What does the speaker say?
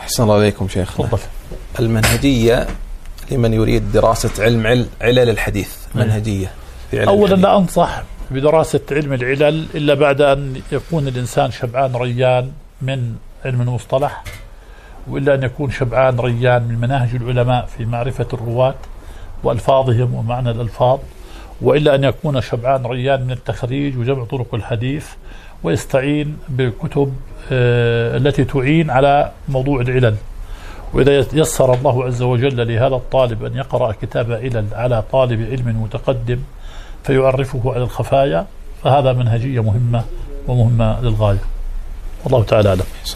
أحسن الله عليكم شيخنا. تفضل. المنهجية لمن يريد دراسة علل الحديث، منهجية في علل أولا الحديث. لا أنصح بدراسة علم العلل إلا بعد أن يكون الإنسان شبعان ريان من علم المصطلح، وإلا أن يكون شبعان ريان من مناهج العلماء في معرفة الرواة وألفاظهم ومعنى الألفاظ، وإلا أن يكون شبعان ريان من التخريج وجمع طرق الحديث، ويستعين بالكتب التي تعين على موضوع العلل. وإذا يسر الله عز وجل لهذا الطالب أن يقرأ كتاب علل على طالب علم متقدم فيعرفه على الخفايا، فهذا منهجية مهمة ومهمة للغاية. والله تعالى أعلم.